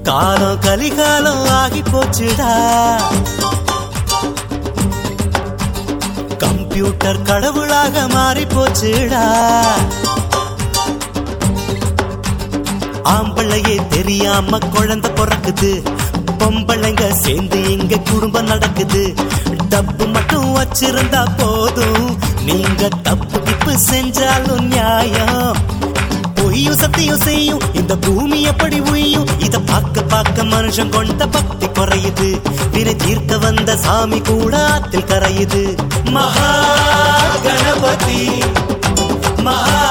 காலம் கலிகாலம் ஆகி போச்சுடா. கம்ப்யூட்டர் கடவுளாக மாறி போச்சுடா. ஆம்பளையே தெரியாம குழந்தை பிறக்குது, பொம்பளைங்க சேர்ந்து இங்க குடும்பம் நடக்குது. டப்பு மட்டும் வச்சிருந்தா போதும், நீங்க தப்பு கிப்பு செஞ்சாலும் நியாயம். பொய்யும் சத்தியம் செய்யும் இந்த பூமி எப்படி உய்யும்? இத பார்க்க பார்க்க மனுஷன் கொண்ட பக்தி குறையுது. வினை தீர்க்க வந்த சாமி கூட ஆத்தில் கரையுது. மகா கணபதி மகா